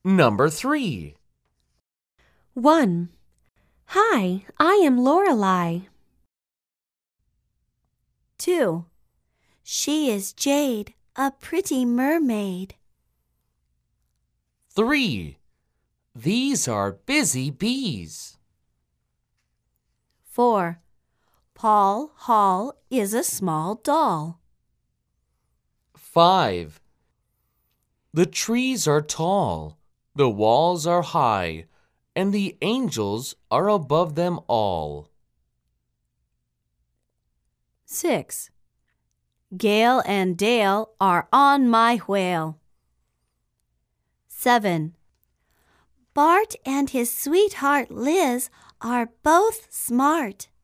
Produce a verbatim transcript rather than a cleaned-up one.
Number three. one. Hi, I am Lorelei. two. She is Jade, a pretty mermaid. Three. These are busy bees. four. Paul Hall is a small doll. Five. The trees are tall, the walls are high, and the angels are above them all. six. Gale and Dale are on my whale. seven. Bart and his sweetheart Liz are both smart.